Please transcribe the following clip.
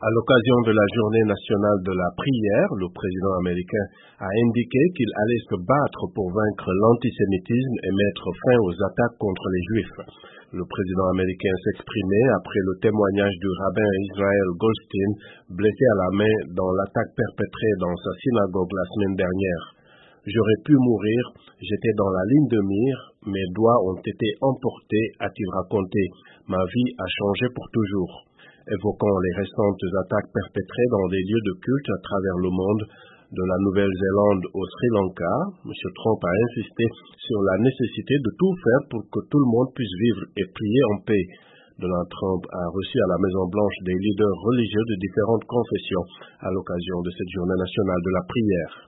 À l'occasion de la journée nationale de la prière, le président américain a indiqué qu'il allait se battre pour vaincre l'antisémitisme et mettre fin aux attaques contre les Juifs. Le président américain s'exprimait après le témoignage du rabbin Israel Goldstein, blessé à la main dans l'attaque perpétrée dans sa synagogue la semaine dernière. J'aurais pu mourir, j'étais dans la ligne de mire, mes doigts ont été emportés, a-t-il raconté. Ma vie a changé pour toujours. Évoquant les récentes attaques perpétrées dans des lieux de culte à travers le monde, de la Nouvelle-Zélande au Sri Lanka, M. Trump a insisté sur la nécessité de tout faire pour que tout le monde puisse vivre et prier en paix. Donald Trump a reçu à la Maison-Blanche des leaders religieux de différentes confessions à l'occasion de cette journée nationale de la prière.